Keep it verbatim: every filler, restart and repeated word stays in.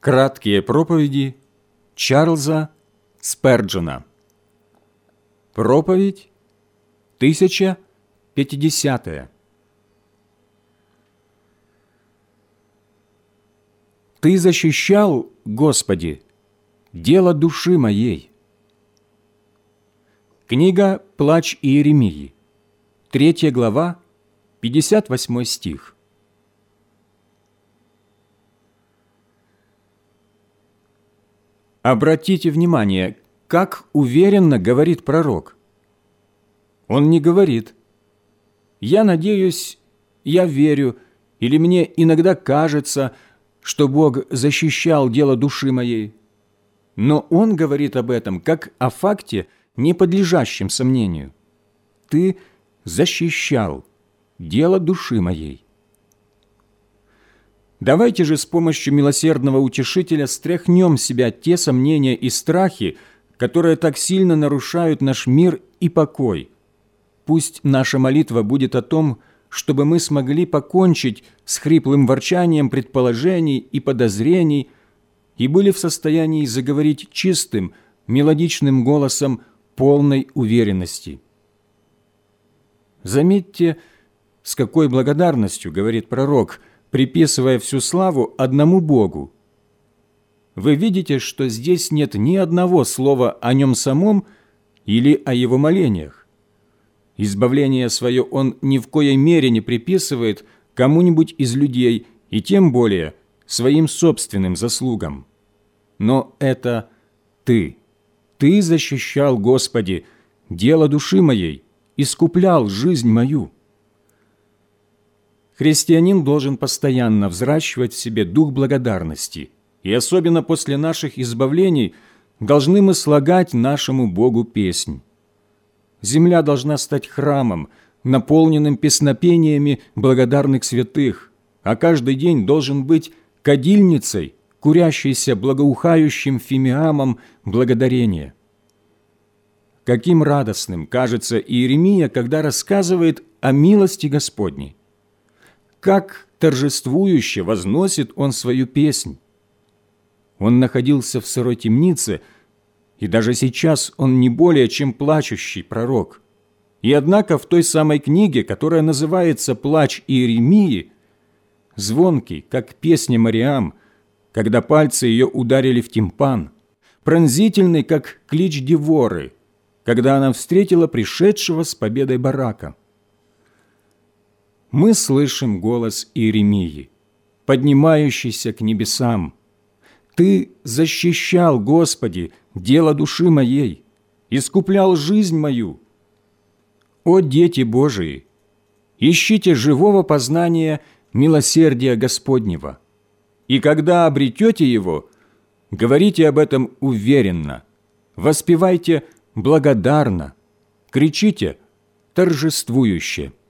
Краткие проповеди Чарльза Сперджена. Проповедь тысяча пятидесятая. Ты защищал, Господи, дело души моей. Книга «Плач Иеремии», третья глава, пятьдесят восьмой стих. Обратите внимание, как уверенно говорит пророк. Он не говорит: «Я надеюсь, я верю, или мне иногда кажется, что Бог защищал дело души моей». Но он говорит об этом как о факте, не подлежащем сомнению. «Ты защищал дело души моей». Давайте же с помощью милосердного утешителя стряхнем с себя те сомнения и страхи, которые так сильно нарушают наш мир и покой. Пусть наша молитва будет о том, чтобы мы смогли покончить с хриплым ворчанием предположений и подозрений и были в состоянии заговорить чистым, мелодичным голосом полной уверенности. Заметьте, с какой благодарностью говорит пророк, приписывая всю славу одному Богу. Вы видите, что здесь нет ни одного слова о Нем самом или о Его молениях. Избавление свое Он ни в коей мере не приписывает кому-нибудь из людей и тем более своим собственным заслугам. Но это Ты. Ты защищал, Господи, дело души моей, искуплял жизнь мою. Христианин должен постоянно взращивать в себе дух благодарности, и особенно после наших избавлений должны мы слагать нашему Богу песнь. Земля должна стать храмом, наполненным песнопениями благодарных святых, а каждый день должен быть кадильницей, курящейся благоухающим фимиамом благодарения. Каким радостным кажется Иеремия, когда рассказывает о милости Господней. Как торжествующе возносит он свою песнь. Он находился в сырой темнице, и даже сейчас он не более чем плачущий пророк. И однако в той самой книге, которая называется «Плач Иеремии», звонкий, как песня Мариам, когда пальцы ее ударили в тимпан, пронзительный, как клич Деворы, когда она встретила пришедшего с победой Барака. Мы слышим голос Иеремии, поднимающийся к небесам. «Ты защищал, Господи, дело души моей, искуплял жизнь мою». О, дети Божии, ищите живого познания милосердия Господнего, и когда обретете его, говорите об этом уверенно, воспевайте благодарно, кричите торжествующе.